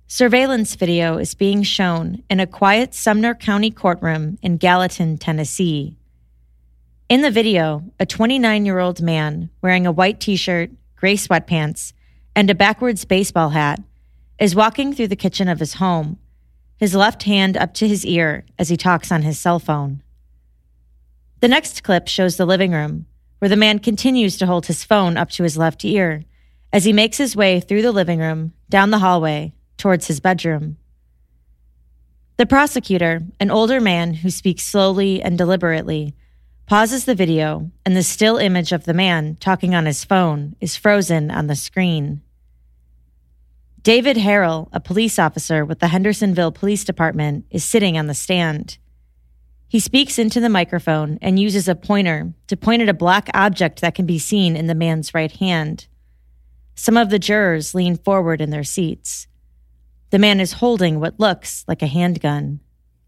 Surveillance video is being shown in a quiet Sumner County courtroom in Gallatin, Tennessee. In the video, a 29-year-old man wearing a white t-shirt, gray sweatpants, and a backwards baseball hat is walking through the kitchen of his home, his left hand up to his ear as he talks on his cell phone. The next clip shows the living room, where the man continues to hold his phone up to his left ear as he makes his way through the living room, down the hallway, towards his bedroom. The prosecutor, an older man who speaks slowly and deliberately, pauses the video, and the still image of the man talking on his phone is frozen on the screen. David Harrell, a police officer with the Hendersonville Police Department, is sitting on the stand. He speaks into the microphone and uses a pointer to point at a black object that can be seen in the man's right hand. Some of the jurors lean forward in their seats. The man is holding what looks like a handgun.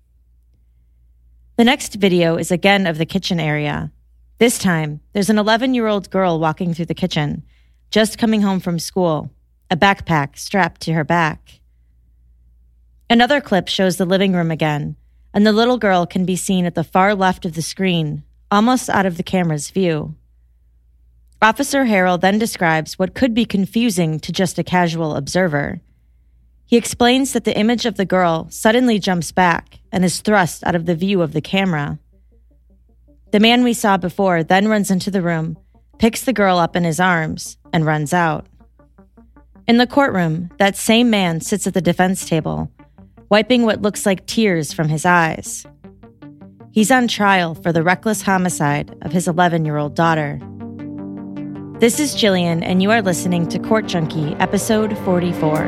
The next video is again of the kitchen area. This time, there's an 11-year-old girl walking through the kitchen, just coming home from school, a backpack strapped to her back. Another clip shows the living room again, and the little girl can be seen at the far left of the screen, almost out of the camera's view. Officer Harrell then describes what could be confusing to just a casual observer. He explains that the image of the girl suddenly jumps back and is thrust out of the view of the camera. The man we saw before then runs into the room, picks the girl up in his arms, and runs out. In the courtroom, that same man sits at the defense table, wiping what looks like tears from his eyes. He's on trial for the reckless homicide of his 11-year-old daughter. This is Jillian, and you are listening to Court Junkie, episode 44.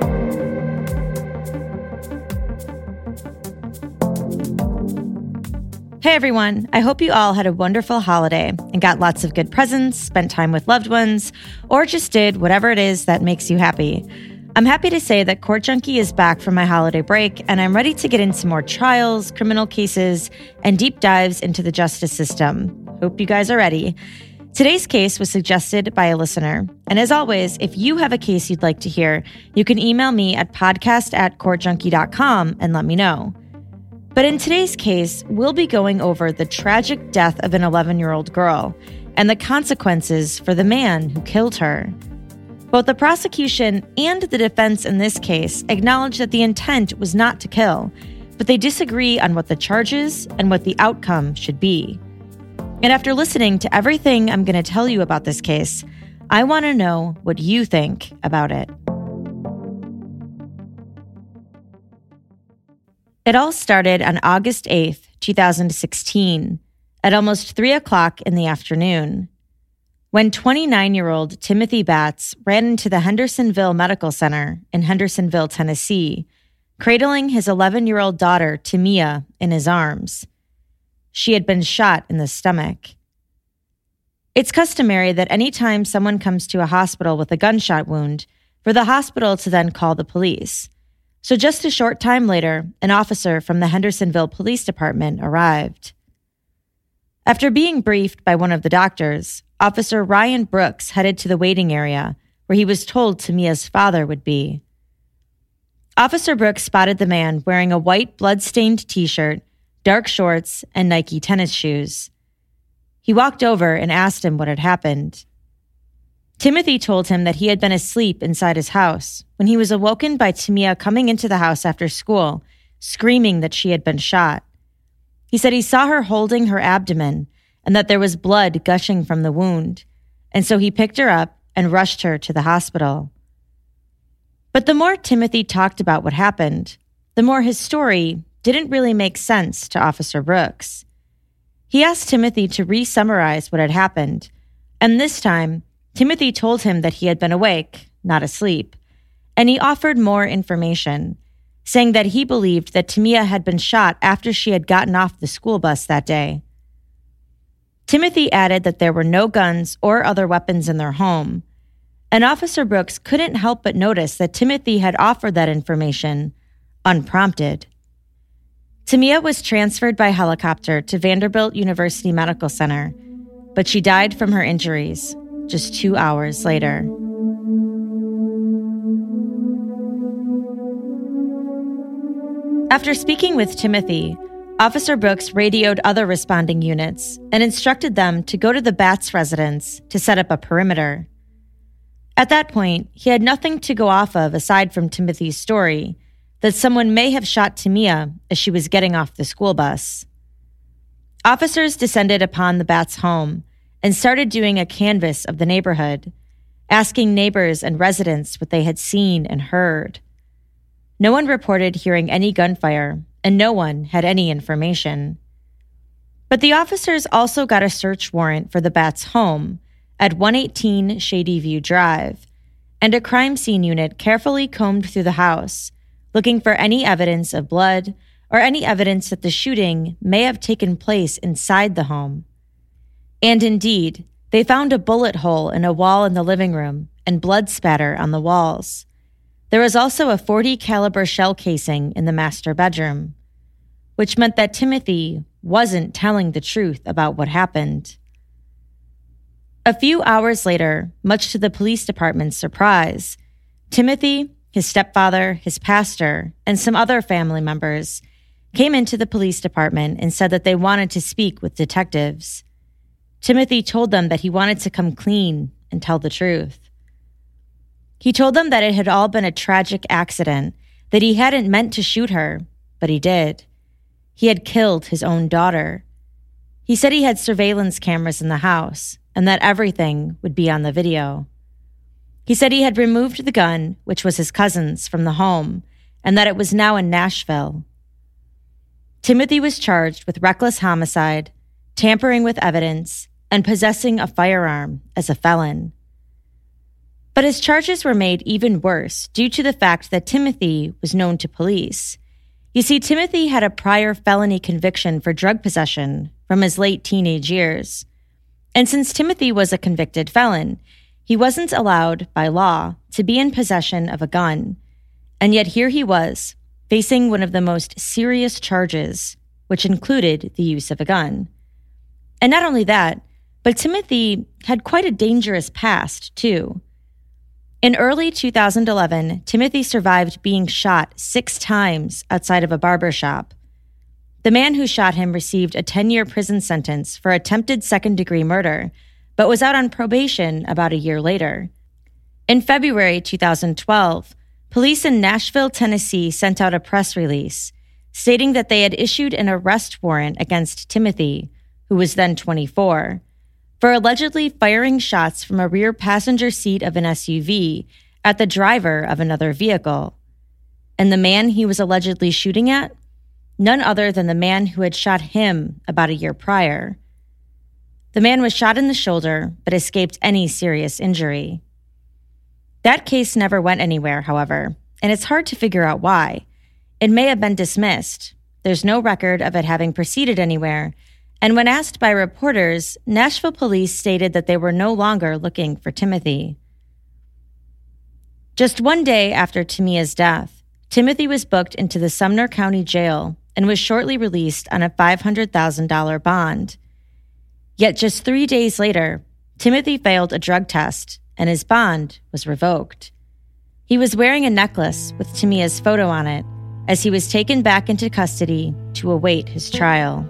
Hey everyone, I hope you all had a wonderful holiday and got lots of good presents, spent time with loved ones, or just did whatever it is that makes you happy. I'm happy to say that Court Junkie is back from my holiday break, and I'm ready to get into more trials, criminal cases, and deep dives into the justice system. Hope you guys are ready. Today's case was suggested by a listener, and as always, if you have a case you'd like to hear, you can email me at podcast@courtjunkie.com and let me know. But in today's case, we'll be going over the tragic death of an 11-year-old girl and the consequences for the man who killed her. Both the prosecution and the defense in this case acknowledge that the intent was not to kill, but they disagree on what the charges and what the outcome should be. And after listening to everything I'm going to tell you about this case, I want to know what you think about it. It all started on August 8th, 2016, at almost 3 o'clock in the afternoon, when 29-year-old Timothy Batts ran into the Hendersonville Medical Center in Hendersonville, Tennessee, cradling his 11-year-old daughter, Tamia, in his arms. She had been shot in the stomach. It's customary that any time someone comes to a hospital with a gunshot wound, for the hospital to then call the police. So just a short time later, an officer from the Hendersonville Police Department arrived. After being briefed by one of the doctors, Officer Ryan Brooks headed to the waiting area where he was told Tamia's father would be. Officer Brooks spotted the man wearing a white blood-stained t-shirt, dark shorts, and Nike tennis shoes. He walked over and asked him what had happened. Timothy told him that he had been asleep inside his house when he was awoken by Tamia coming into the house after school, screaming that she had been shot. He said he saw her holding her abdomen and that there was blood gushing from the wound, and so he picked her up and rushed her to the hospital. But the more Timothy talked about what happened, the more his story didn't really make sense to Officer Brooks. He asked Timothy to re-summarize what had happened, and this time, Timothy told him that he had been awake, not asleep, and he offered more information, saying that he believed that Tamia had been shot after she had gotten off the school bus that day. Timothy added that there were no guns or other weapons in their home, and Officer Brooks couldn't help but notice that Timothy had offered that information unprompted. Tamia was transferred by helicopter to Vanderbilt University Medical Center, but she died from her injuries just 2 hours later. After speaking with Timothy, Officer Brooks radioed other responding units and instructed them to go to the Batts residence to set up a perimeter. At that point, he had nothing to go off of aside from Timothy's story that someone may have shot Tamia as she was getting off the school bus. Officers descended upon the Batts' home and started doing a canvass of the neighborhood, asking neighbors and residents what they had seen and heard. No one reported hearing any gunfire, and no one had any information. But the officers also got a search warrant for the Batts' home at 118 Shady View Drive, and a crime scene unit carefully combed through the house, looking for any evidence of blood or any evidence that the shooting may have taken place inside the home. And indeed, they found a bullet hole in a wall in the living room and blood spatter on the walls. There was also a .40 caliber shell casing in the master bedroom, which meant that Timothy wasn't telling the truth about what happened. A few hours later, much to the police department's surprise, Timothy, his stepfather, his pastor, and some other family members came into the police department and said that they wanted to speak with detectives. Timothy told them that he wanted to come clean and tell the truth. He told them that it had all been a tragic accident, that he hadn't meant to shoot her, but he did. He had killed his own daughter. He said he had surveillance cameras in the house and that everything would be on the video. He said he had removed the gun, which was his cousin's, from the home, and that it was now in Nashville. Timothy was charged with reckless homicide, tampering with evidence, and possessing a firearm as a felon. But his charges were made even worse due to the fact that Timothy was known to police. You see, Timothy had a prior felony conviction for drug possession from his late teenage years. And since Timothy was a convicted felon, he wasn't allowed by law to be in possession of a gun. And yet here he was, facing one of the most serious charges, which included the use of a gun. And not only that, but Timothy had quite a dangerous past, too. In early 2011, Timothy survived being shot 6 times outside of a barber shop. The man who shot him received a 10-year prison sentence for attempted second-degree murder, but was out on probation about a year later. In February 2012, police in Nashville, Tennessee sent out a press release stating that they had issued an arrest warrant against Timothy, who was then 24, for allegedly firing shots from a rear passenger seat of an SUV at the driver of another vehicle. And the man he was allegedly shooting at? None other than the man who had shot him about a year prior. The man was shot in the shoulder, but escaped any serious injury. That case never went anywhere, however, and it's hard to figure out why. It may have been dismissed. There's no record of it having proceeded anywhere, and when asked by reporters, Nashville police stated that they were no longer looking for Timothy. Just one day after Tamia's death, Timothy was booked into the Sumner County Jail and was shortly released on a $500,000 bond. Yet just 3 days later, Timothy failed a drug test and his bond was revoked. He was wearing a necklace with Tamia's photo on it as he was taken back into custody to await his trial.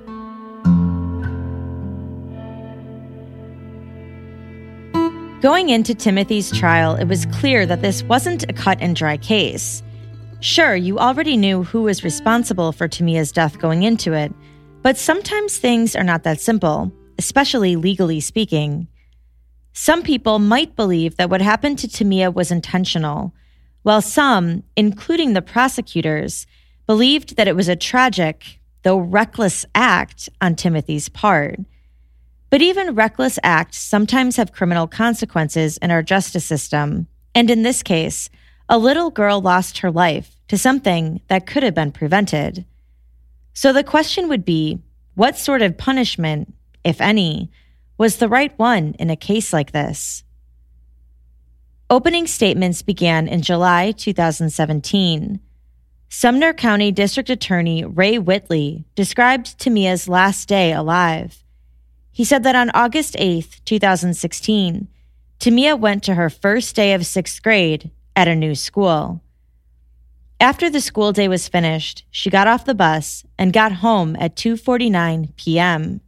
Going into Timothy's trial, it was clear that this wasn't a cut-and-dry case. Sure, you already knew who was responsible for Tamia's death going into it, but sometimes things are not that simple, especially legally speaking. Some people might believe that what happened to Tamia was intentional, while some, including the prosecutors, believed that it was a tragic, though reckless act on Timothy's part. But even reckless acts sometimes have criminal consequences in our justice system, and in this case, a little girl lost her life to something that could have been prevented. So the question would be, what sort of punishment, if any, was the right one in a case like this? Opening statements began in July 2017. Sumner County District Attorney Ray Whitley described Tamia's last day alive. He said that on August 8, 2016, Tamia went to her first day of 6th grade at a new school. After the school day was finished, she got off the bus and got home at 2:49 p.m.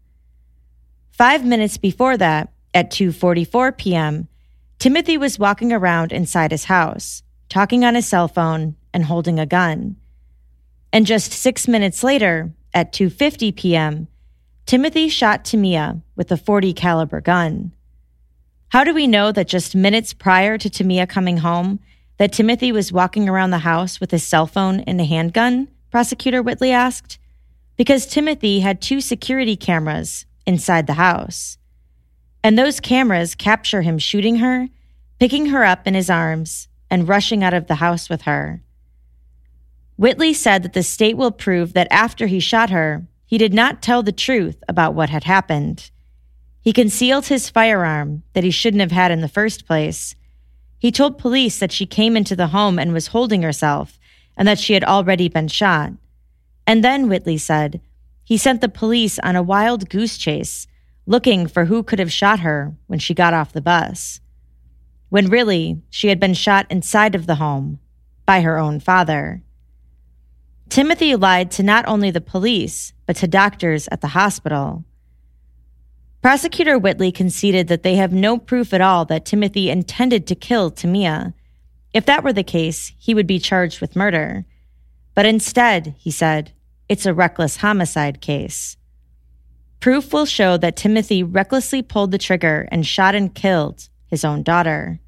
5 minutes before that, at 2:44 p.m., Timothy was walking around inside his house, talking on his cell phone and holding a gun. And just 6 minutes later, at 2:50 p.m., Timothy shot Tamia with a .40 caliber gun. How do we know that just minutes prior to Tamia coming home, that Timothy was walking around the house with his cell phone and a handgun? Prosecutor Whitley asked. Because Timothy had 2 security cameras inside the house. And those cameras capture him shooting her, picking her up in his arms, and rushing out of the house with her. Whitley said that the state will prove that after he shot her, he did not tell the truth about what had happened. He concealed his firearm that he shouldn't have had in the first place. He told police that she came into the home and was holding herself, and that she had already been shot. And then, Whitley said, he sent the police on a wild goose chase, looking for who could have shot her when she got off the bus. When really, she had been shot inside of the home by her own father. Timothy lied to not only the police, but to doctors at the hospital. Prosecutor Whitley conceded that they have no proof at all that Timothy intended to kill Tamia. If that were the case, he would be charged with murder. But instead, he said, it's a reckless homicide case. Proof will show that Timothy recklessly pulled the trigger and shot and killed his own daughter.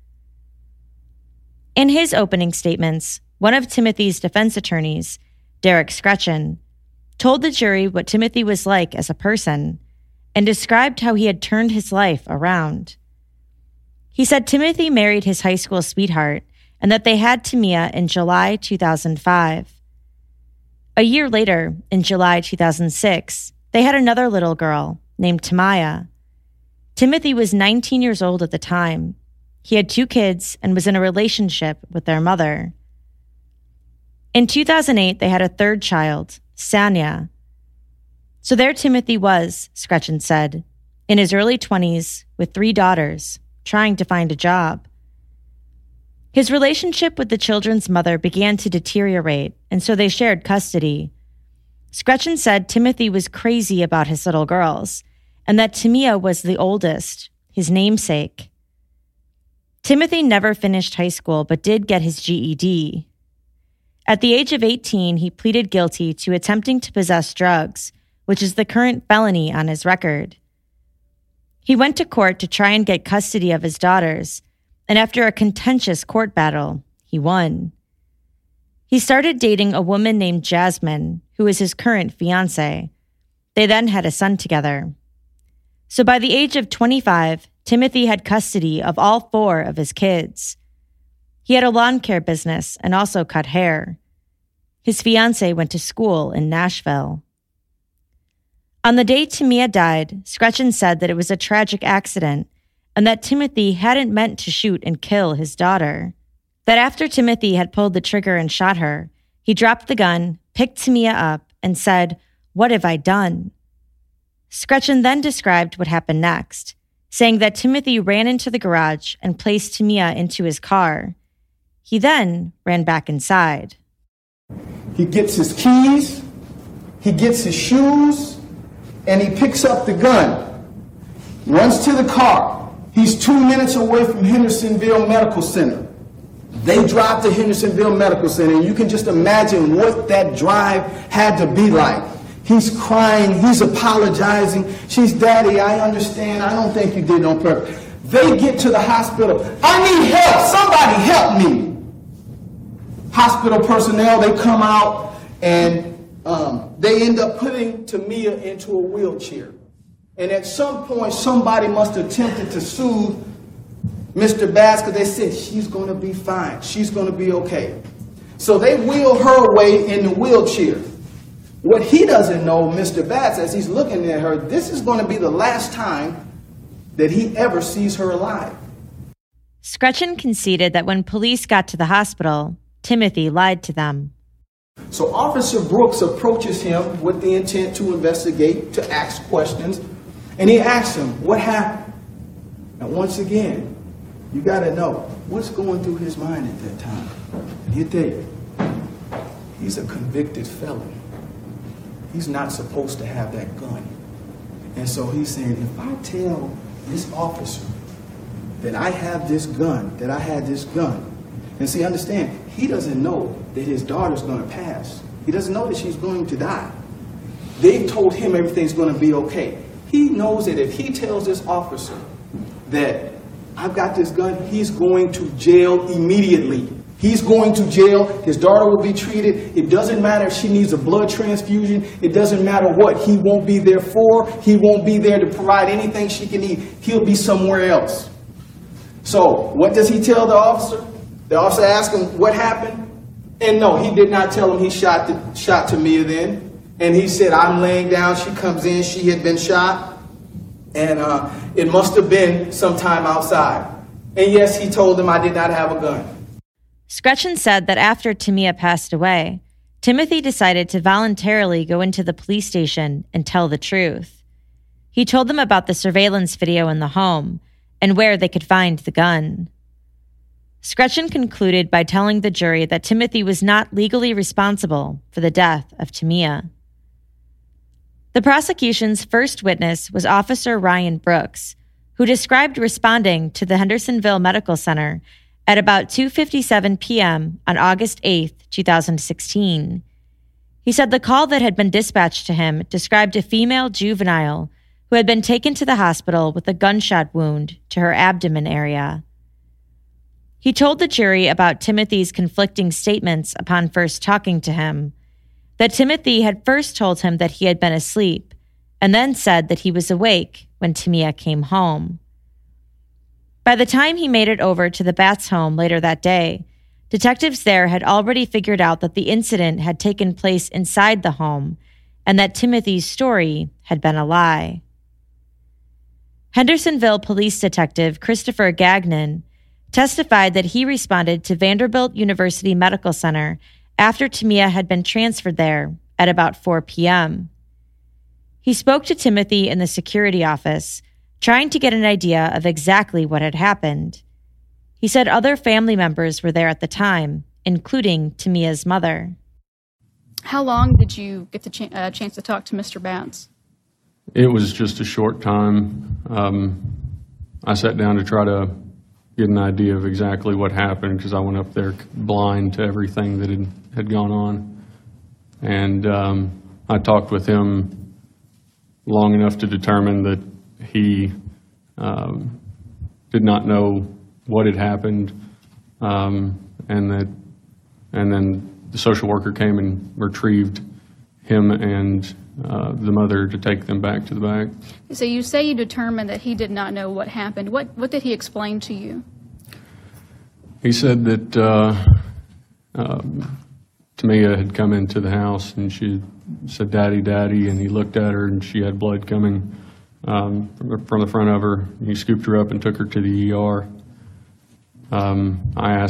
In his opening statements, one of Timothy's defense attorneys, Derek Scretchen, told the jury what Timothy was like as a person and described how he had turned his life around. He said Timothy married his high school sweetheart and that they had Tamia in July 2005. A year later, in July 2006, they had another little girl named Tamaya. Timothy was 19 years old at the time. He had 2 kids and was in a relationship with their mother. In 2008, they had a 3rd child, Sanya. So there Timothy was, Scretchen said, in his early 20s with 3 daughters, trying to find a job. His relationship with the children's mother began to deteriorate, and so they shared custody. Scretchen said Timothy was crazy about his little girls, and that Tamia was the oldest, his namesake. Timothy never finished high school but did get his GED. At the age of 18, he pleaded guilty to attempting to possess drugs, which is the current felony on his record. He went to court to try and get custody of his daughters, and after a contentious court battle, he won. He started dating a woman named Jasmine, who is his current fiancée. They then had a son together. So by the age of 25, Timothy had custody of all 4 of his kids. He had a lawn care business and also cut hair. His fiancée went to school in Nashville. On the day Tamia died, Scretchen said that it was a tragic accident and that Timothy hadn't meant to shoot and kill his daughter. That after Timothy had pulled the trigger and shot her, he dropped the gun, picked Tamia up, and said, "What have I done?" Scretchen then described what happened next, saying that Timothy ran into the garage and placed Tamia into his car. He then ran back inside. He gets his keys, he gets his shoes, and he picks up the gun, runs to the car. He's 2 minutes away from Hendersonville Medical Center. They drive to Hendersonville Medical Center, and you can just imagine what that drive had to be like. He's crying, he's apologizing. She's, "Daddy, I understand. I don't think you did it on purpose." They get to the hospital. "I need help. Somebody help me." Hospital personnel, they come out, and they end up putting Tamia into a wheelchair. And at some point, somebody must have attempted to soothe Mr. Bass, because they said, "She's going to be fine. She's going to be okay." So they wheel her away in the wheelchair. What he doesn't know, Mr. Bass, as he's looking at her, this is going to be the last time that he ever sees her alive. Scretchen conceded that when police got to the hospital, Timothy lied to them. So Officer Brooks approaches him with the intent to investigate, to ask questions, and he asks him, "What happened?" And once again, you got to know what's going through his mind at that time. And he'll tell you, He's a convicted felon. He's not supposed to have that gun. And so he's saying, if I tell this officer that I have this gun, that I had this gun, and see, understand, he doesn't know that his daughter's going to pass. He doesn't know that she's going to die. They've told him everything's going to be okay. He knows that if he tells this officer that I've got this gun, he's going to jail immediately. He's going to jail. His daughter will be treated. It doesn't matter if she needs a blood transfusion. It doesn't matter what. He won't be there for. He won't be there to provide anything she can eat. He'll be somewhere else. So what does he tell the officer? The officer asks him what happened. And no, he did not tell him he shot Tamia then. And he said, I'm laying down. She comes in. She had been shot. And it must have been sometime outside. And yes, he told him I did not have a gun. Skretchen said that after Tamia passed away, Timothy decided to voluntarily go into the police station and tell the truth. He told them about the surveillance video in the home and where they could find the gun. Skretchen concluded by telling the jury that Timothy was not legally responsible for the death of Tamia. The prosecution's first witness was Officer Ryan Brooks, who described responding to the Hendersonville Medical Center at about 2:57 p.m. on August 8, 2016. He said the call that had been dispatched to him described a female juvenile who had been taken to the hospital with a gunshot wound to her abdomen area. He told the jury about Timothy's conflicting statements upon first talking to him, that Timothy had first told him that he had been asleep and then said that he was awake when Tamia came home. By the time he made it over to the Batts home later that day, detectives there had already figured out that the incident had taken place inside the home and that Timothy's story had been a lie. Hendersonville police detective Christopher Gagnon testified that he responded to Vanderbilt University Medical Center after Tamia had been transferred there at about 4 p.m. He spoke to Timothy in the security office, trying to get an idea of exactly what had happened. He said other family members were there at the time, including Tamia's mother. How long did you get the chance to talk to Mr. Batts? It was just a short time. I sat down to try to get an idea of exactly what happened because I went up there blind to everything that had gone on. And I talked with him long enough to determine that he did not know what had happened, and then the social worker came and retrieved him and the mother to take them back to the back. So you say you determined that he did not know what happened. What did he explain to you? He said that Tamia had come into the house and she said, "Daddy, Daddy," and he looked at her and she had blood coming from the front of her. He scooped her up and took her to the ER. I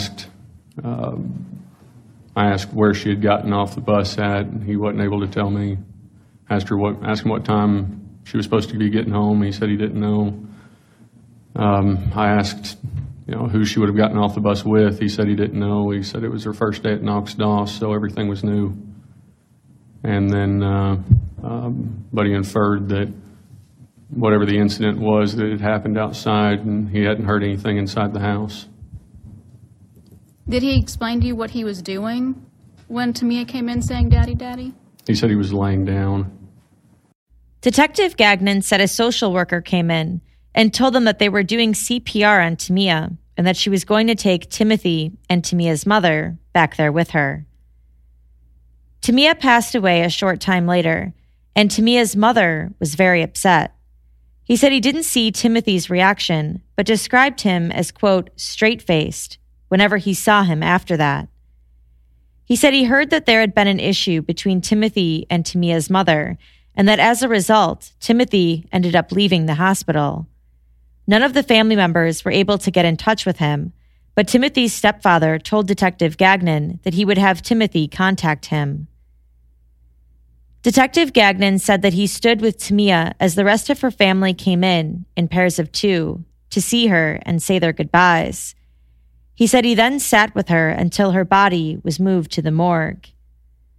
asked where she had gotten off the bus at, and he wasn't able to tell me. Asked him what time she was supposed to be getting home. He said he didn't know. I asked, who she would have gotten off the bus with. He said he didn't know. He said it was her first day at Knox Doss, so everything was new. And then, but he inferred that whatever the incident was, that it happened outside, and he hadn't heard anything inside the house. Did he explain to you what he was doing when Tamia came in saying, "Daddy, Daddy"? He said he was laying down. Detective Gagnon said a social worker came in and told them that they were doing CPR on Tamia and that she was going to take Timothy and Tamia's mother back there with her. Tamia passed away a short time later, and Tamia's mother was very upset. He said he didn't see Timothy's reaction, but described him as, quote, straight-faced whenever he saw him after that. He said he heard that there had been an issue between Timothy and Tamia's mother, and that as a result, Timothy ended up leaving the hospital. None of the family members were able to get in touch with him, but Timothy's stepfather told Detective Gagnon that he would have Timothy contact him. Detective Gagnon said that he stood with Tamia as the rest of her family came in pairs of two, to see her and say their goodbyes. He said he then sat with her until her body was moved to the morgue.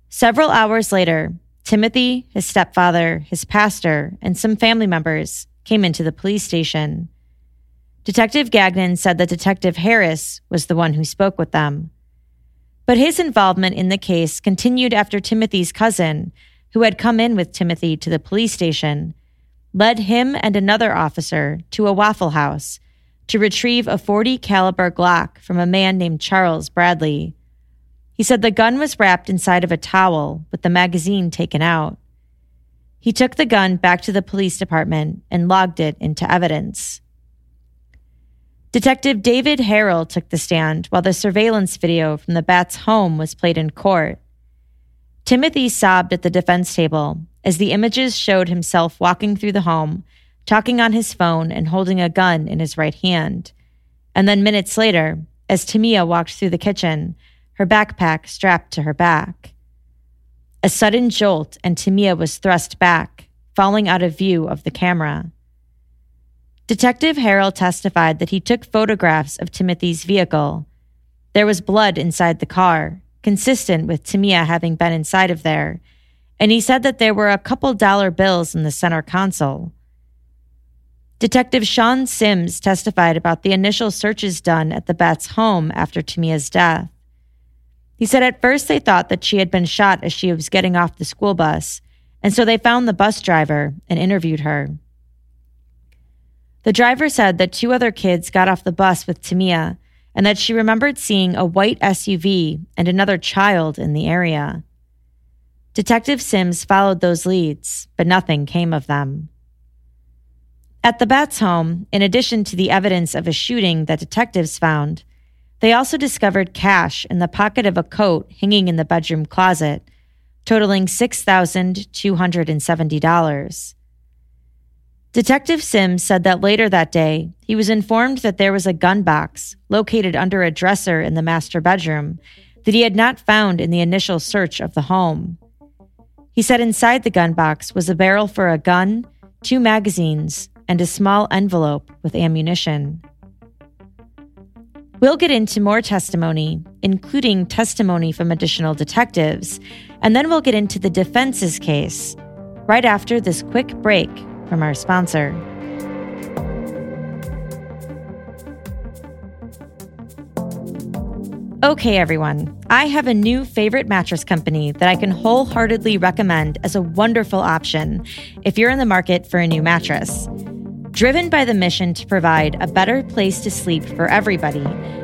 Several hours later, Timothy, his stepfather, his pastor, and some family members came into the police station. Detective Gagnon said that Detective Harris was the one who spoke with them. But his involvement in the case continued after Timothy's cousin, who had come in with Timothy to the police station, led him and another officer to a Waffle House to retrieve a .40 caliber Glock from a man named Charles Bradley. He said the gun was wrapped inside of a towel with the magazine taken out. He took the gun back to the police department and logged it into evidence. Detective David Harrell took the stand while the surveillance video from the Batts' home was played in court. Timothy sobbed at the defense table as the images showed himself walking through the home, talking on his phone and holding a gun in his right hand. And then minutes later, as Tamia walked through the kitchen, her backpack strapped to her back. A sudden jolt and Tamia was thrust back, falling out of view of the camera. Detective Harrell testified that he took photographs of Timothy's vehicle. There was blood inside the car, consistent with Tamia having been inside of there, and he said that there were a couple dollar bills in the center console. Detective Sean Sims testified about the initial searches done at the Batts' home after Tamia's death. He said at first they thought that she had been shot as she was getting off the school bus, and so they found the bus driver and interviewed her. The driver said that 2 other kids got off the bus with Tamia and that she remembered seeing a white SUV and another child in the area. Detective Sims followed those leads, but nothing came of them. At the Batts' home, in addition to the evidence of a shooting that detectives found, they also discovered cash in the pocket of a coat hanging in the bedroom closet, totaling $6,270. Detective Sims said that later that day, he was informed that there was a gun box located under a dresser in the master bedroom that he had not found in the initial search of the home. He said inside the gun box was a barrel for a gun, 2 magazines, and a small envelope with ammunition. We'll get into more testimony, including testimony from additional detectives, and then we'll get into the defense's case, right after this quick break from our sponsor. Okay, everyone, I have a new favorite mattress company that I can wholeheartedly recommend as a wonderful option if you're in the market for a new mattress. Driven by the mission to provide a better place to sleep for everybody,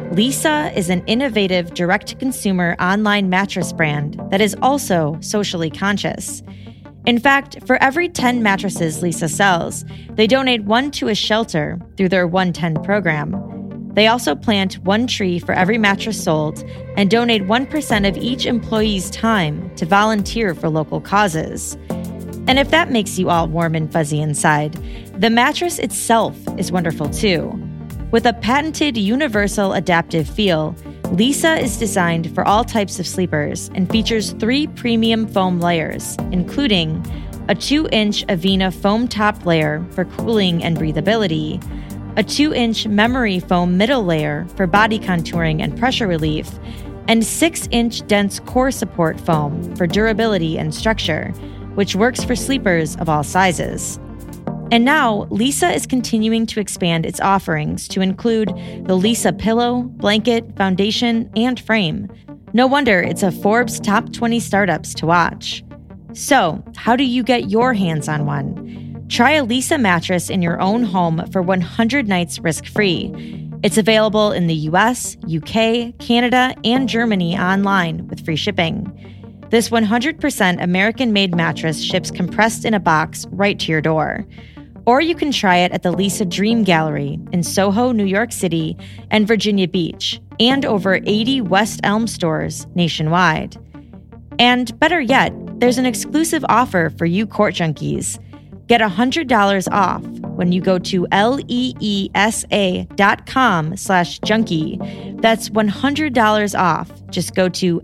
Leesa is an innovative direct-to-consumer online mattress brand that is also socially conscious. In fact, for every 10 mattresses Leesa sells, they donate 1 to a shelter through their 110 program. They also plant 1 tree for every mattress sold and donate 1% of each employee's time to volunteer for local causes. And if that makes you all warm and fuzzy inside, the mattress itself is wonderful too. With a patented universal adaptive feel, Leesa is designed for all types of sleepers and features 3 premium foam layers, including a 2-inch Avena foam top layer for cooling and breathability, a 2-inch memory foam middle layer for body contouring and pressure relief, and 6-inch dense core support foam for durability and structure, which works for sleepers of all sizes. And now, Leesa is continuing to expand its offerings to include the Leesa pillow, blanket, foundation, and frame. No wonder it's a Forbes Top 20 startups to watch. So, how do you get your hands on one? Try a Leesa mattress in your own home for 100 nights risk-free. It's available in the US, UK, Canada, and Germany online with free shipping. This 100% American-made mattress ships compressed in a box right to your door. Or you can try it at the Leesa Dream Gallery in Soho, New York City, and Virginia Beach, and over 80 West Elm stores nationwide. And better yet, there's an exclusive offer for you court junkies. Get $100 off when you go to leesa.com/junkie. That's $100 off. Just go to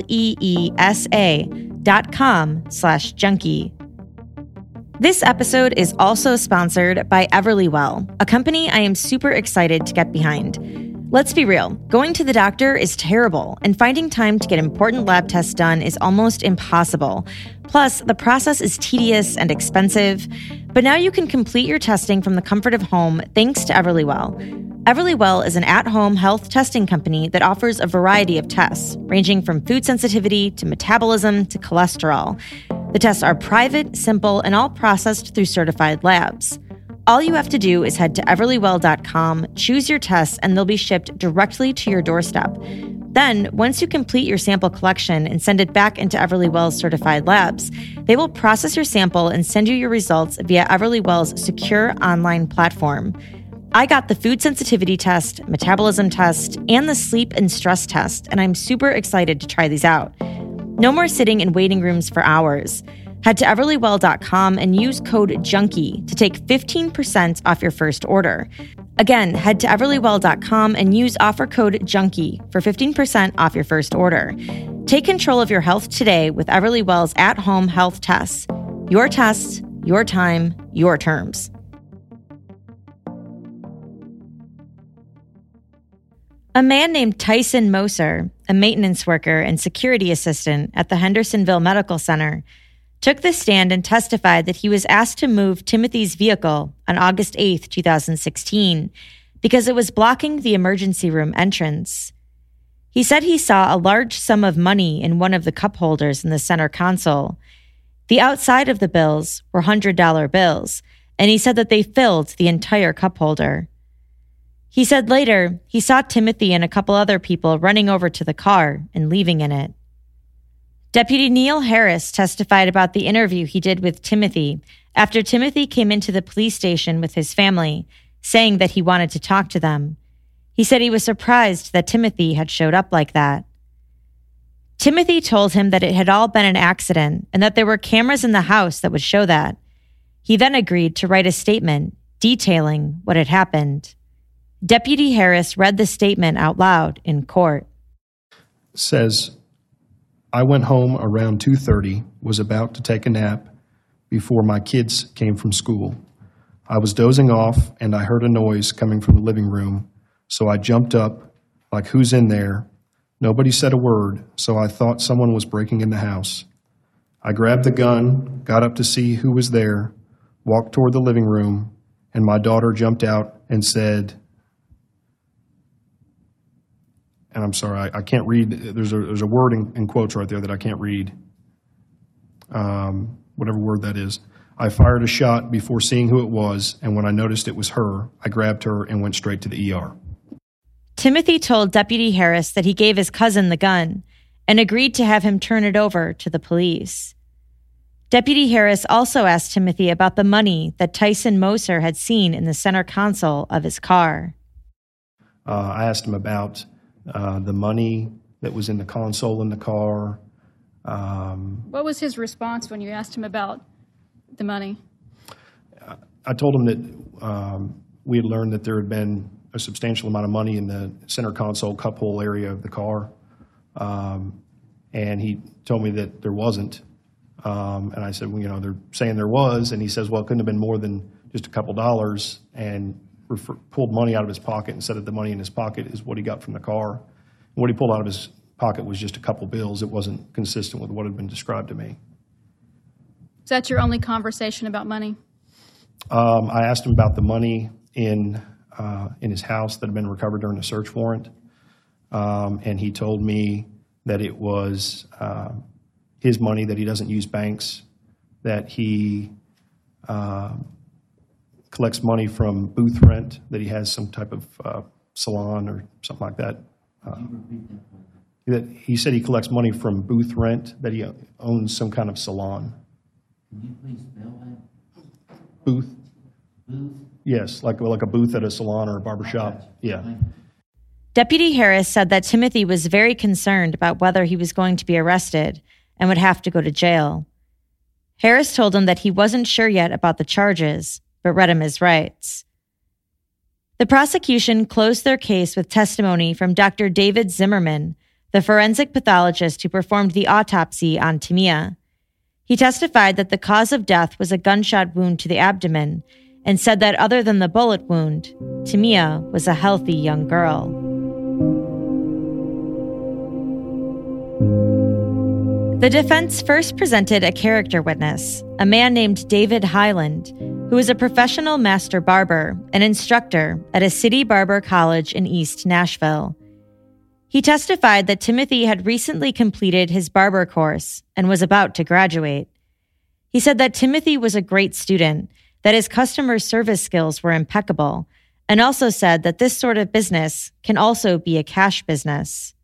leesa.com/junkie. This episode is also sponsored by Everlywell, a company I am super excited to get behind. Let's be real, going to the doctor is terrible, and finding time to get important lab tests done is almost impossible. Plus, the process is tedious and expensive. But now you can complete your testing from the comfort of home thanks to Everlywell. Everlywell is an at-home health testing company that offers a variety of tests, ranging from food sensitivity to metabolism to cholesterol. The tests are private, simple, and all processed through certified labs. All you have to do is head to everlywell.com, choose your tests, and they'll be shipped directly to your doorstep. Then, once you complete your sample collection and send it back into Everlywell's certified labs, they will process your sample and send you your results via Everlywell's secure online platform. I got the food sensitivity test, metabolism test, and the sleep and stress test, and I'm super excited to try these out. No more sitting in waiting rooms for hours. Head to everlywell.com and use code JUNKIE to take 15% off your first order. Again, head to everlywell.com and use offer code JUNKIE for 15% off your first order. Take control of your health today with Everlywell's at-home health tests. Your tests, your time, your terms. A man named Tyson Moser, a maintenance worker and security assistant at the Hendersonville Medical Center, took the stand and testified that he was asked to move Timothy's vehicle on August 8, 2016, because it was blocking the emergency room entrance. He said he saw a large sum of money in one of the cup holders in the center console. The outside of the bills were $100 bills, and he said that they filled the entire cup holder. He said later he saw Timothy and a couple other people running over to the car and leaving in it. Deputy Neil Harris testified about the interview he did with Timothy after Timothy came into the police station with his family, saying that he wanted to talk to them. He said he was surprised that Timothy had showed up like that. Timothy told him that it had all been an accident and that there were cameras in the house that would show that. He then agreed to write a statement detailing what had happened. Deputy Harris read the statement out loud in court. Says, I went home around 2:30, was about to take a nap before my kids came from school. I was dozing off and I heard a noise coming from the living room, so I jumped up, like, who's in there? Nobody said a word, so I thought someone was breaking in the house. I grabbed the gun, got up to see who was there, walked toward the living room, and my daughter jumped out and said, and I'm sorry, I can't read. There's a word in quotes right there that I can't read. Whatever word that is. I fired a shot before seeing who it was, and when I noticed it was her, I grabbed her and went straight to the ER. Timothy told Deputy Harris that he gave his cousin the gun and agreed to have him turn it over to the police. Deputy Harris also asked Timothy about the money that Tyson Moser had seen in the center console of his car. I asked him about the money that was in the console in the car. What was his response when you asked him about the money? I told him that we had learned that there had been a substantial amount of money in the center console cup hole area of the car. And he told me that there wasn't. And I said, well, they're saying there was. And he says, well, it couldn't have been more than just a couple dollars. And pulled money out of his pocket and said that the money in his pocket is what he got from the car. And what he pulled out of his pocket was just a couple bills. It wasn't consistent with what had been described to me. Is that your only conversation about money? I asked him about the money in his house that had been recovered during a search warrant. And he told me that it was his money, that he doesn't use banks, that he collects money from booth rent, that he has some type of salon or something like that. That he said he collects money from booth rent, that he owns some kind of salon. Can you please spell that? Booth? Booth? Yes, like a booth at a salon or a barbershop. Yeah. Deputy Harris said that Timothy was very concerned about whether he was going to be arrested and would have to go to jail. Harris told him that he wasn't sure yet about the charges, but read him his rights. The prosecution closed their case with testimony from Dr. David Zimmerman, the forensic pathologist who performed the autopsy on Tamia. He testified that the cause of death was a gunshot wound to the abdomen and said that other than the bullet wound, Tamia was a healthy young girl. The defense first presented a character witness, a man named David Highland, who was a professional master barber and instructor at a city barber college in East Nashville. He testified that Timothy had recently completed his barber course and was about to graduate. He said that Timothy was a great student, that his customer service skills were impeccable, and also said that this sort of business can also be a cash business.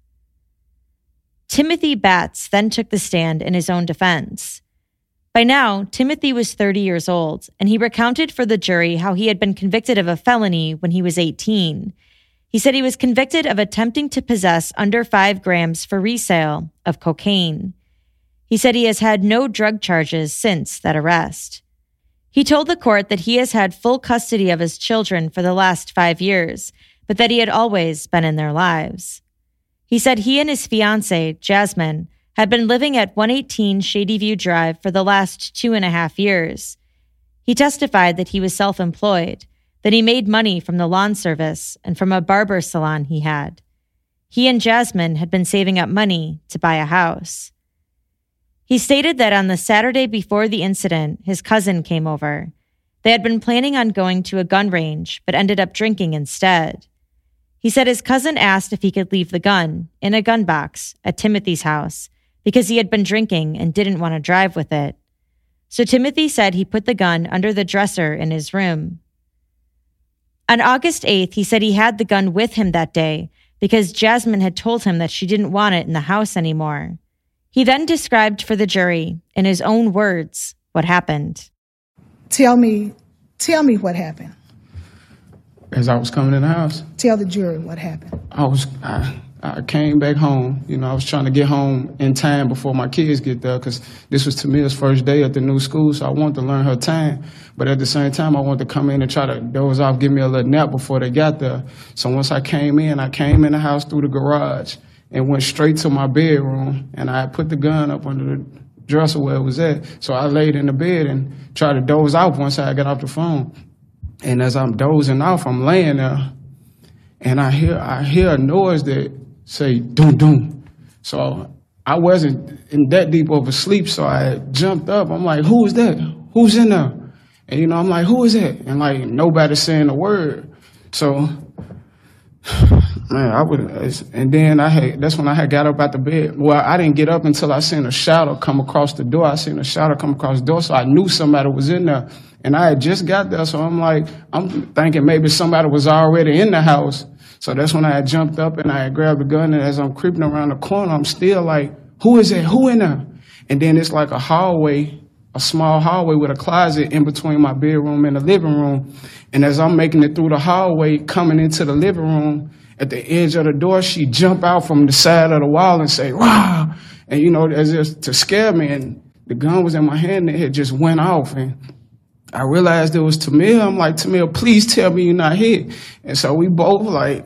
Timothy Batts then took the stand in his own defense. By now, Timothy was 30 years old, and he recounted for the jury how he had been convicted of a felony when he was 18. He said he was convicted of attempting to possess under 5 grams for resale of cocaine. He said he has had no drug charges since that arrest. He told the court that he has had full custody of his children for the last 5 years, but that he had always been in their lives. He said he and his fiancée, Jasmine, had been living at 118 Shady View Drive for the last 2.5 years. He testified that he was self-employed, that he made money from the lawn service and from a barber salon he had. He and Jasmine had been saving up money to buy a house. He stated that on the Saturday before the incident, his cousin came over. They had been planning on going to a gun range, but ended up drinking instead. He said his cousin asked if he could leave the gun in a gun box at Timothy's house because he had been drinking and didn't want to drive with it. So Timothy said he put the gun under the dresser in his room. On August 8th, he said he had the gun with him that day because Jasmine had told him that she didn't want it in the house anymore. He then described for the jury, in his own words, what happened. Tell me what happened. As I was coming in the house. Tell the jury what happened. I came back home. I was trying to get home in time before my kids get there because this was Tamia's first day at the new school, so I wanted to learn her time. But at the same time, I wanted to come in and try to doze off, give me a little nap before they got there. So once I came in the house through the garage and went straight to my bedroom, and I put the gun up under the dresser where it was at. So I laid in the bed and tried to doze off once I got off the phone. And as I'm dozing off, I'm laying there, and I hear a noise that say, doom, doom. So I wasn't in that deep of a sleep, so I jumped up. I'm like, who is that? Who's in there? And, I'm like, who is that? And, nobody's saying a word. So, man, and then that's when I had got up out the bed. Well, I didn't get up until I seen a shadow come across the door. So I knew somebody was in there. And I had just got there, so I'm thinking maybe somebody was already in the house. So that's when I had jumped up and I had grabbed the gun, and as I'm creeping around the corner, I'm still like, who is that? Who in there? And then it's like a hallway, a small hallway with a closet in between my bedroom and the living room. And as I'm making it through the hallway, coming into the living room, at the edge of the door, she jumped out from the side of the wall and say, "Rah!" And, as if to scare me. And the gun was in my hand, and it just went off. And I realized it was Tamia. I'm like, Tamia, please tell me you're not hit. And so we both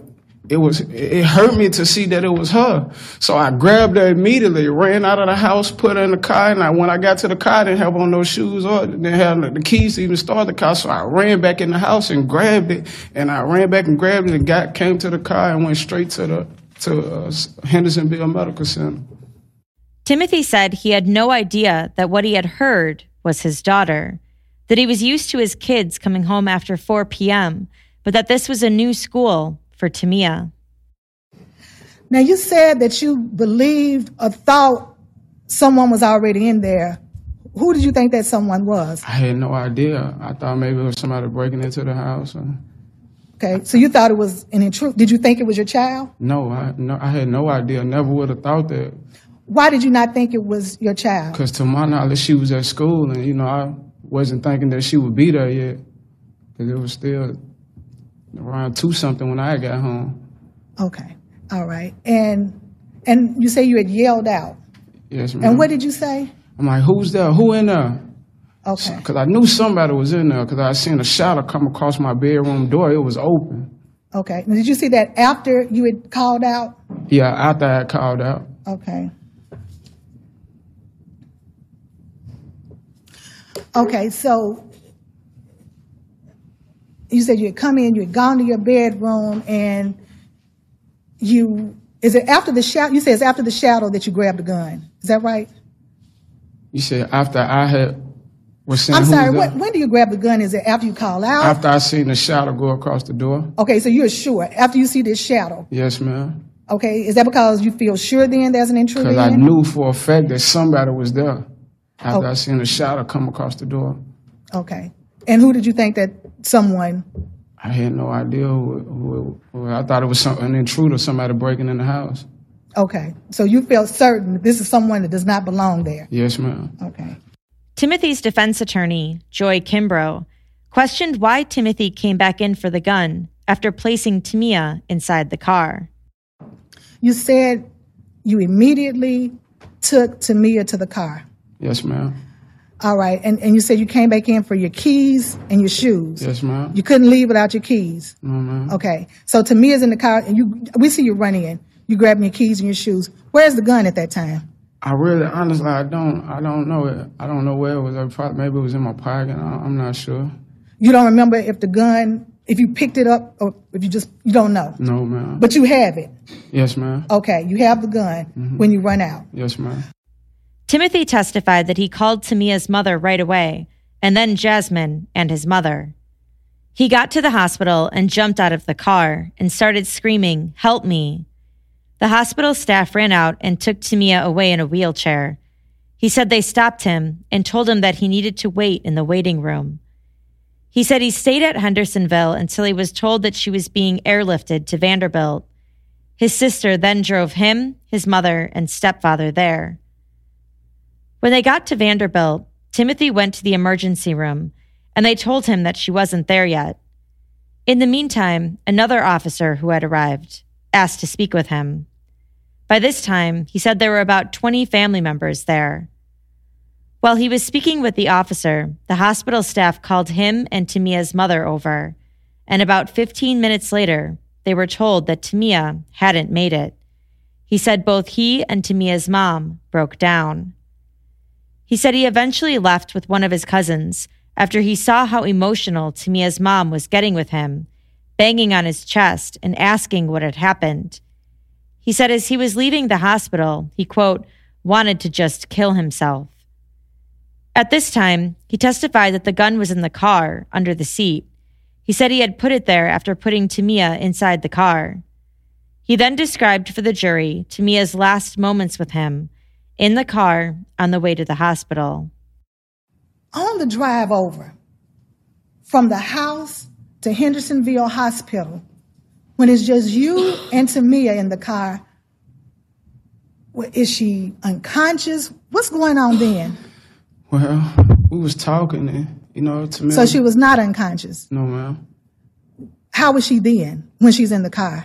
it hurt me to see that it was her. So I grabbed her immediately, ran out of the house, put her in the car. And when I got to the car, I didn't have on no shoes or didn't have the keys to even start the car. So I ran back in the house and grabbed it. And I ran back and grabbed it and came to the car and went straight to Hendersonville Medical Center. Timothy said he had no idea that what he had heard was his daughter, that he was used to his kids coming home after 4 p.m., but that this was a new school for Tamia. Now, you said that you believed or thought someone was already in there. Who did you think that someone was? I had no idea. I thought maybe it was somebody breaking into the house. Okay, so you thought it was an intruder. Did you think it was your child? No, I had no idea. Never would have thought that. Why did you not think it was your child? Because to my knowledge, she was at school, and, I wasn't thinking that she would be there yet, because it was still around 2-something when I got home. Okay, all right. And you say you had yelled out. Yes, ma'am. And what did you say? I'm like, who's there? Who in there? Okay. Because I knew somebody was in there, because I seen a shadow come across my bedroom door. It was open. Okay. Now, did you see that after you had called out? Yeah, after I had called out. Okay. Okay, so you said you had come in, you had gone to your bedroom, and is it after the shadow? You said it's after the shadow that you grabbed the gun. Is that right? You said after I was saying I'm who sorry, was there? when do you grab the gun? Is it after you call out? After I seen the shadow go across the door. Okay, so you're sure. After you see this shadow. Yes, ma'am. Okay, is that because you feel sure then there's an intruder Because I in? knew for a fact that somebody was there after Oh. I seen the shadow come across the door. Okay. And who did you think that someone? I had no idea who I thought it was an intruder, somebody breaking in the house. Okay, so you felt certain that this is someone that does not belong there. Yes, ma'am. Okay. Timothy's defense attorney, Joy Kimbrough, questioned why Timothy came back in for the gun after placing Tamia inside the car. You said you immediately took Tamia to the car. Yes, ma'am. All right, and you said you came back in for your keys and your shoes. Yes, ma'am. You couldn't leave without your keys. No, ma'am. Okay, so Tamia's in the car, and we see you run in. You grabbing your keys and your shoes. Where's the gun at that time? I really, honestly, I don't know it. I don't know where it was. Maybe it was in my pocket. I'm not sure. You don't remember if the gun, if you picked it up, or if you don't know. No, ma'am. But you have it. Yes, ma'am. Okay, you have the gun when you run out. Yes, ma'am. Timothy testified that he called Tamia's mother right away, and then Jasmine and his mother. He got to the hospital and jumped out of the car and started screaming, "Help me." The hospital staff ran out and took Tamia away in a wheelchair. He said they stopped him and told him that he needed to wait in the waiting room. He said he stayed at Hendersonville until he was told that she was being airlifted to Vanderbilt. His sister then drove him, his mother, and stepfather there. When they got to Vanderbilt, Timothy went to the emergency room, and they told him that she wasn't there yet. In the meantime, another officer who had arrived asked to speak with him. By this time, he said there were about 20 family members there. While he was speaking with the officer, the hospital staff called him and Tamia's mother over, and about 15 minutes later, they were told that Tamia hadn't made it. He said both he and Tamia's mom broke down. He said he eventually left with one of his cousins after he saw how emotional Tamia's mom was getting with him, banging on his chest and asking what had happened. He said as he was leaving the hospital, he, quote, wanted to just kill himself. At this time, he testified that the gun was in the car, under the seat. He said he had put it there after putting Tamia inside the car. He then described for the jury Tamia's last moments with him, in the car on the way to the hospital. On the drive over from the house to Hendersonville Hospital, when it's just you and Tamia in the car, is she unconscious? What's going on then? Well, we was talking, and Tamia. So she was not unconscious. No, ma'am. How was she then when she's in the car?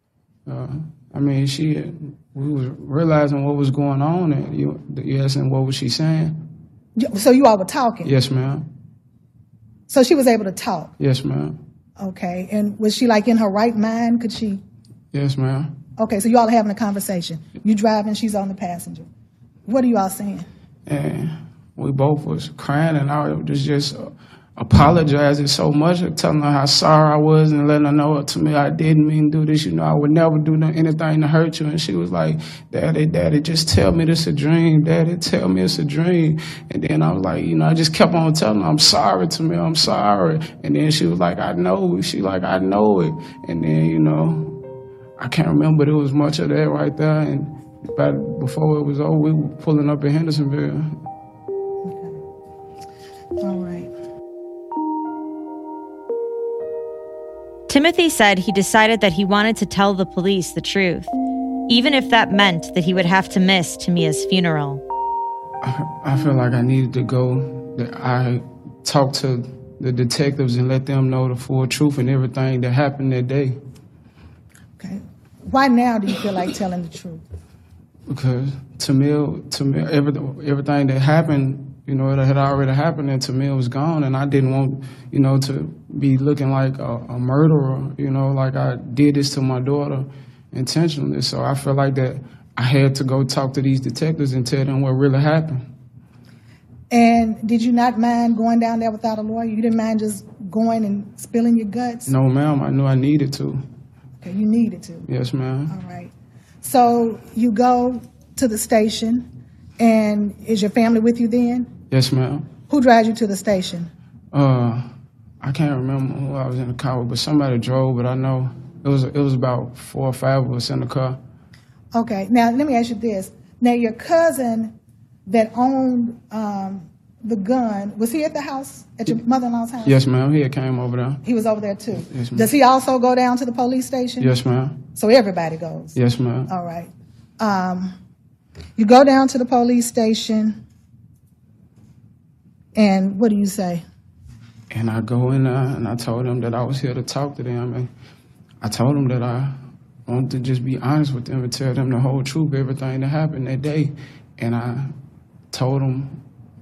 We was realizing what was going on, and you asking what was she saying? So you all were talking? Yes, ma'am. So she was able to talk? Yes, ma'am. Okay, and was she like in her right mind? Could she? Yes, ma'am. Okay, so you all are having a conversation. You driving, she's on the passenger. What are you all saying? And we both was crying, and I was just apologizing so much, telling her how sorry I was and letting her know to me I didn't mean to do this. I would never do anything to hurt you. And she was like, Daddy, just tell me this a dream. Daddy, tell me it's a dream. And then I was like, I just kept on telling her, I'm sorry to me, I'm sorry. And then she was like, I know. She like, I know it. And then, I can't remember, but it was much of that right there. And before it was over, we were pulling up in Hendersonville. Okay. All right. Timothy said he decided that he wanted to tell the police the truth, even if that meant that he would have to miss Tamia's funeral. I feel like I needed to go. That I talked to the detectives and let them know the full truth and everything that happened that day. Okay. Why now do you feel like telling the truth? Because Tamia, everything that happened, it had already happened, and Tamia was gone, and I didn't want, to be looking like a murderer, like I did this to my daughter intentionally. So I feel like that I had to go talk to these detectives and tell them what really happened. And did you not mind going down there without a lawyer? You didn't mind just going and spilling your guts? No, ma'am. I knew I needed to. Okay, you needed to. Yes, ma'am. All right. So you go to the station, And is your family with you then? Yes, ma'am. Who drives you to the station? I can't remember who I was in the car with, but somebody drove, but I know it was about 4 or 5 of us in the car. Okay, now let me ask you this. Now your cousin that owned the gun, was he at the house, at your mother-in-law's house? Yes, ma'am. He had came over there. He was over there too? Yes, ma'am. Does he also go down to the police station? Yes, ma'am. So everybody goes? Yes, ma'am. All right. You go down to the police station, and what do you say? And I go in there, and I told them that I was here to talk to them, and I told them that I wanted to just be honest with them and tell them the whole truth, everything that happened that day. And I told them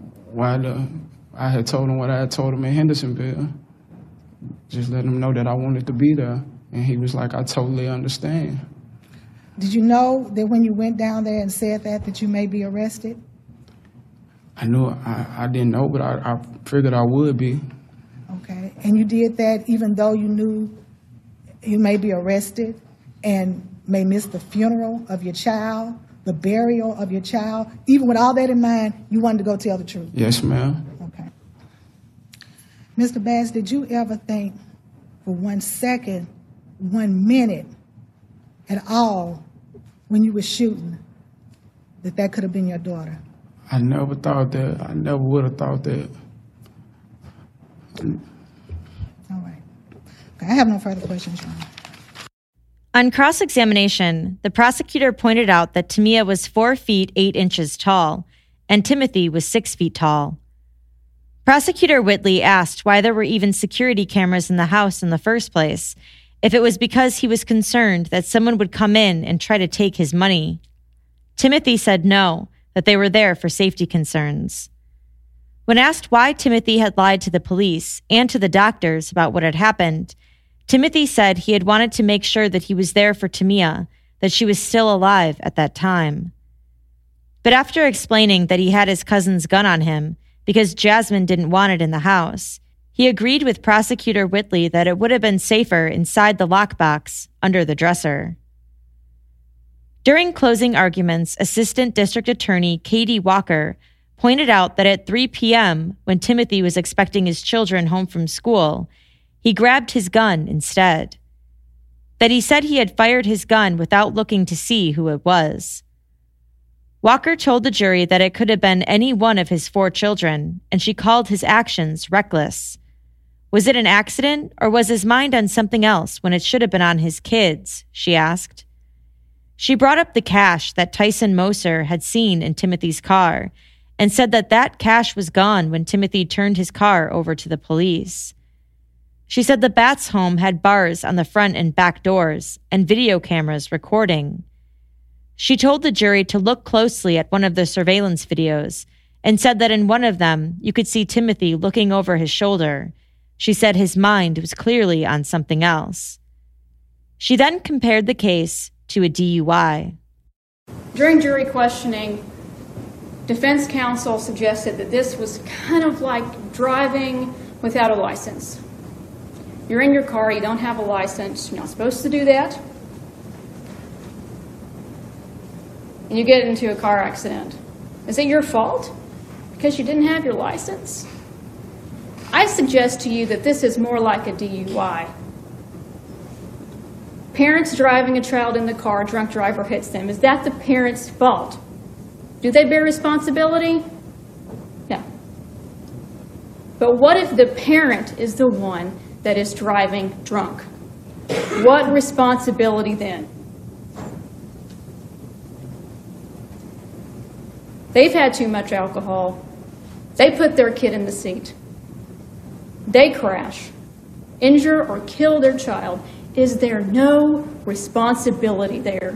I had told them what I had told them in Hendersonville, just letting them know that I wanted to be there. And he was like, I totally understand. Did you know that when you went down there and said that you may be arrested? I knew I didn't know, but I figured I would be. Okay, and you did that even though you knew you may be arrested and may miss the funeral of your child, the burial of your child. Even with all that in mind, you wanted to go tell the truth? Yes, ma'am. Okay. Mr. Bass, did you ever think for 1 second, 1 minute at all when you were shooting that could have been your daughter? I never thought that. I never would have thought that. All right. Okay, I have no further questions, Your Honor. On cross-examination, the prosecutor pointed out that Tamia was 4 feet 8 inches tall, and Timothy was 6 feet tall. Prosecutor Whitley asked why there were even security cameras in the house in the first place, if it was because he was concerned that someone would come in and try to take his money. Timothy said no, that they were there for safety concerns. When asked why Timothy had lied to the police and to the doctors about what had happened, Timothy said he had wanted to make sure that he was there for Tamia, that she was still alive at that time. But after explaining that he had his cousin's gun on him because Jasmine didn't want it in the house, he agreed with Prosecutor Whitley that it would have been safer inside the lockbox under the dresser. During closing arguments, Assistant District Attorney Katie Walker pointed out that at 3 p.m., when Timothy was expecting his children home from school, he grabbed his gun instead. That he said he had fired his gun without looking to see who it was. Walker told the jury that it could have been any one of his 4 children, and she called his actions reckless. Was it an accident, or was his mind on something else when it should have been on his kids? She asked. She brought up the cash that Tyson Moser had seen in Timothy's car, and said that cash was gone when Timothy turned his car over to the police. She said the Batts home had bars on the front and back doors and video cameras recording. She told the jury to look closely at one of the surveillance videos and said that in one of them, you could see Timothy looking over his shoulder. She said his mind was clearly on something else. She then compared the case to a DUI. During jury questioning, defense counsel suggested that this was kind of like driving without a license. You're in your car, you don't have a license, you're not supposed to do that. And you get into a car accident. Is it your fault because you didn't have your license? I suggest to you that this is more like a DUI. Parents driving a child in the car, drunk driver hits them. Is that the parent's fault? Do they bear responsibility? No. But what if the parent is the one that is driving drunk? What responsibility then? They've had too much alcohol. They put their kid in the seat. They crash, injure or kill their child. Is there no responsibility there?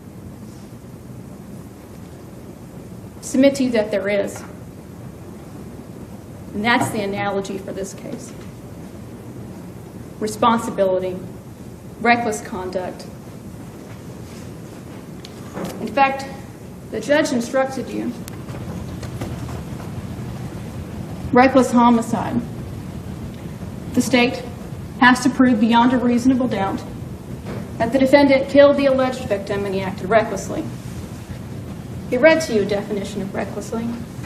Submit to you that there is. And that's the analogy for this case. Responsibility, reckless conduct. In fact, the judge instructed you, reckless homicide. The state has to prove beyond a reasonable doubt that the defendant killed the alleged victim and he acted recklessly. He read to you a definition of recklessly,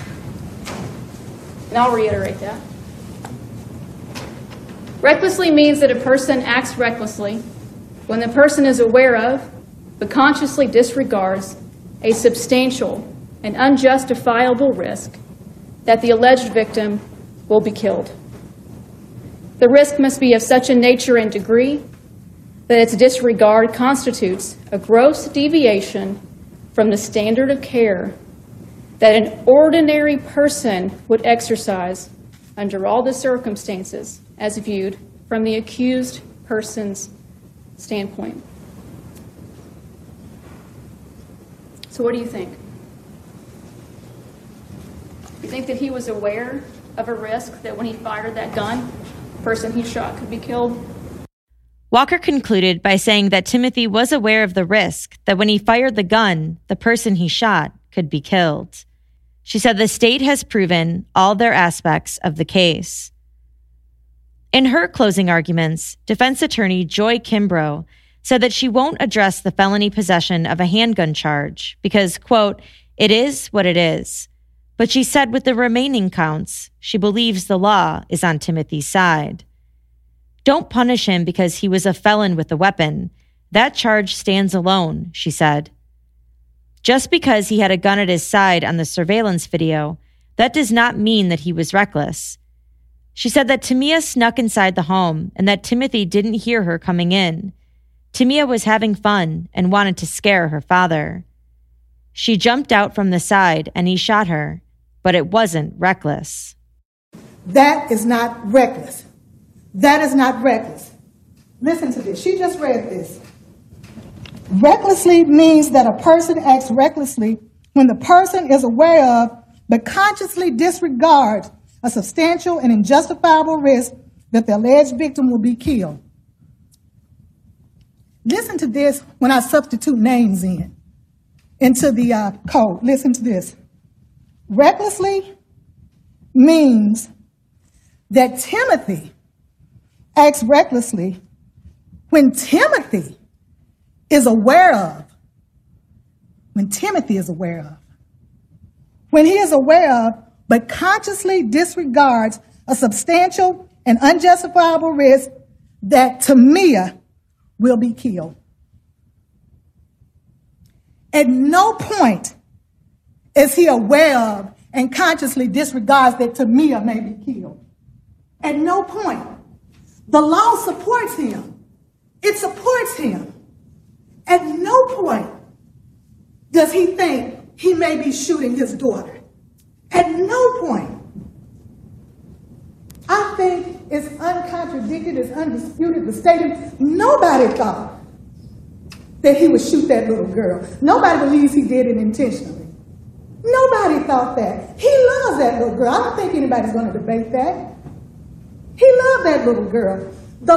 and I'll reiterate that. Recklessly means that a person acts recklessly when the person is aware of, but consciously disregards, a substantial and unjustifiable risk that the alleged victim will be killed. The risk must be of such a nature and degree that its disregard constitutes a gross deviation from the standard of care that an ordinary person would exercise under all the circumstances as viewed from the accused person's standpoint. So what do you think? You think that he was aware of a risk that when he fired that gun, the person he shot could be killed? Walker concluded by saying that Timothy was aware of the risk that when he fired the gun, the person he shot could be killed. She said the state has proven all their aspects of the case. In her closing arguments, defense attorney Joy Kimbrough said that she won't address the felony possession of a handgun charge because, quote, it is what it is. But she said with the remaining counts, she believes the law is on Timothy's side. Don't punish him because he was a felon with a weapon. That charge stands alone, she said. Just because he had a gun at his side on the surveillance video, that does not mean that he was reckless. She said that Tamia snuck inside the home and that Timothy didn't hear her coming in. Tamia was having fun and wanted to scare her father. She jumped out from the side and he shot her, but it wasn't reckless. That is not reckless. That is not reckless. Listen to this. She just read this. Recklessly means that a person acts recklessly when the person is aware of but consciously disregards a substantial and unjustifiable risk that the alleged victim will be killed. Listen to this when I substitute names into the code. Listen to this. Recklessly means that Timothy acts recklessly when Timothy is aware of, when he is aware of, but consciously disregards a substantial and unjustifiable risk that Tamia will be killed. At no point is he aware of and consciously disregards that Tamia may be killed. At no point. The law supports him. It supports him. At no point does he think he may be shooting his daughter. At no point. I think it's uncontradicted, it's undisputed, the statement, nobody thought that he would shoot that little girl. Nobody believes he did it intentionally. Nobody thought that. He loves that little girl. I don't think anybody's going to debate that. He loved that little girl. The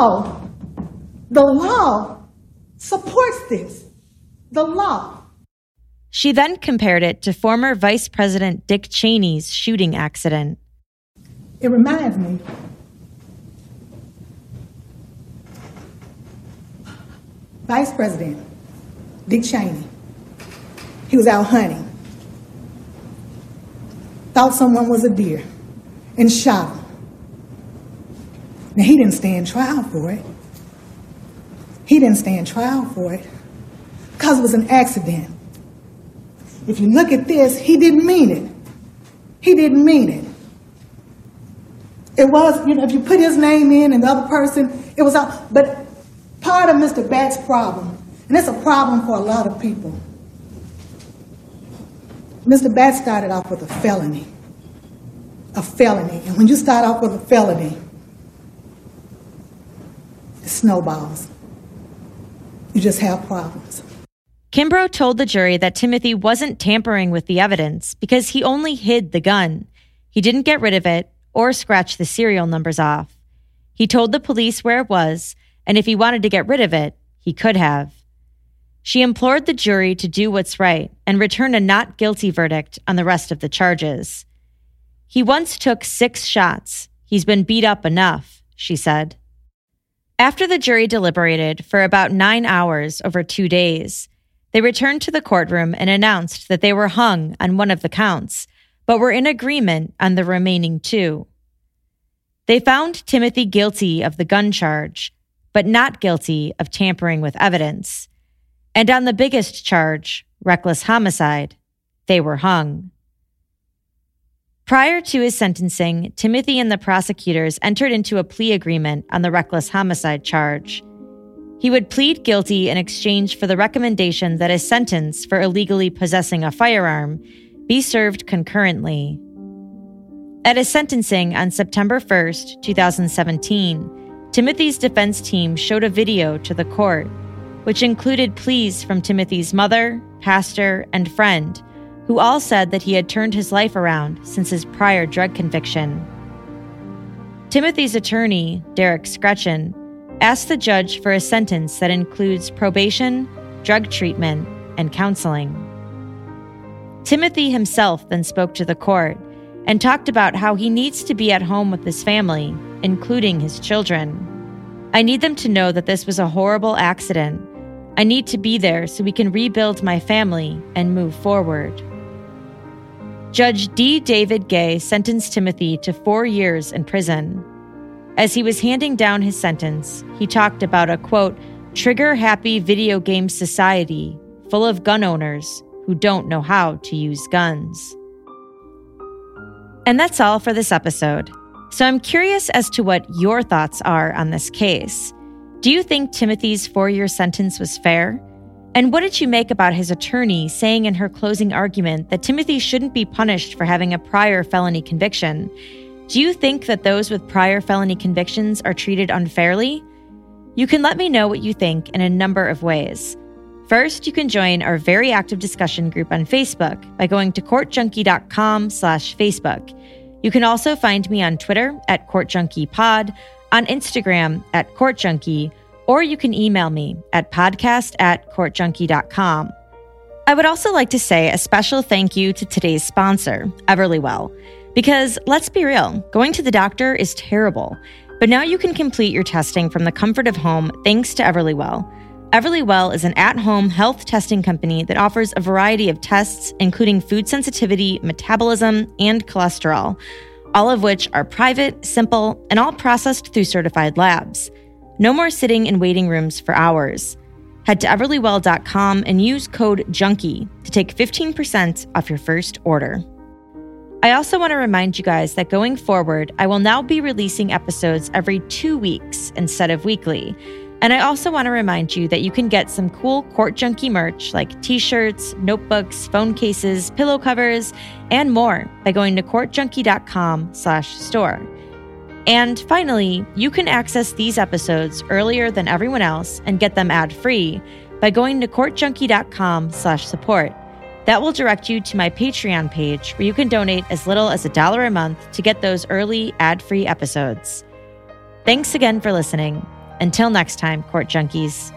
law supports this. The law. She then compared it to former Vice President Dick Cheney's shooting accident. It reminds me. Vice President Dick Cheney. He was out hunting. Thought someone was a deer and shot him. Now, he didn't stand trial for it. He didn't stand trial for it because it was an accident. If you look at this, he didn't mean it. He didn't mean it. It was, if you put his name in and the other person, it was out. But part of Mr. Batts' problem, and it's a problem for a lot of people, Mr. Batts started off with a felony. A felony. And when you start off with a felony, it snowballs. You just have problems. Kimbrough told the jury that Timothy wasn't tampering with the evidence because he only hid the gun. He didn't get rid of it or scratch the serial numbers off. He told the police where it was, and if he wanted to get rid of it, he could have. She implored the jury to do what's right and return a not guilty verdict on the rest of the charges. He once took 6 shots. He's been beat up enough, she said. After the jury deliberated for about 9 hours over 2 days, They returned to the courtroom and announced that they were hung on one of the counts, but were in agreement on the remaining 2. They found Timothy guilty of the gun charge, but not guilty of tampering with evidence. And on the biggest charge, reckless homicide, they were hung. Prior to his sentencing, Timothy and the prosecutors entered into a plea agreement on the reckless homicide charge. He would plead guilty in exchange for the recommendation that his sentence for illegally possessing a firearm be served concurrently. At his sentencing on September 1st, 2017, Timothy's defense team showed a video to the court, which included pleas from Timothy's mother, pastor, and friend, who all said that he had turned his life around since his prior drug conviction. Timothy's attorney, Derek Scretchen, asked the judge for a sentence that includes probation, drug treatment, and counseling. Timothy himself then spoke to the court and talked about how he needs to be at home with his family, including his children. "I need them to know that this was a horrible accident. I need to be there so we can rebuild my family and move forward." Judge D. David Gay sentenced Timothy to 4 years in prison. As he was handing down his sentence, he talked about a, quote, trigger-happy video game society full of gun owners who don't know how to use guns. And that's all for this episode. So I'm curious as to what your thoughts are on this case. Do you think Timothy's 4-year sentence was fair? And what did you make about his attorney saying in her closing argument that Timothy shouldn't be punished for having a prior felony conviction? Do you think that those with prior felony convictions are treated unfairly? You can let me know what you think in a number of ways. First, you can join our very active discussion group on Facebook by going to courtjunkie.com/Facebook. You can also find me on Twitter at courtjunkiepod, on Instagram at courtjunkie, or you can email me at podcast@courtjunkie.com. I would also like to say a special thank you to today's sponsor, Everlywell. Because let's be real, going to the doctor is terrible. But now you can complete your testing from the comfort of home thanks to Everlywell. Everlywell is an at-home health testing company that offers a variety of tests, including food sensitivity, metabolism, and cholesterol, all of which are private, simple, and all processed through certified labs. No more sitting in waiting rooms for hours. Head to everlywell.com and use code JUNKIE to take 15% off your first order. I also want to remind you guys that going forward, I will now be releasing episodes every 2 weeks instead of weekly. And I also want to remind you that you can get some cool Court Junkie merch like t-shirts, notebooks, phone cases, pillow covers, and more by going to courtjunkie.com/store. And finally, you can access these episodes earlier than everyone else and get them ad-free by going to courtjunkie.com/support. That will direct you to my Patreon page where you can donate as little as $1 a month to get those early ad-free episodes. Thanks again for listening. Until next time, Court Junkies.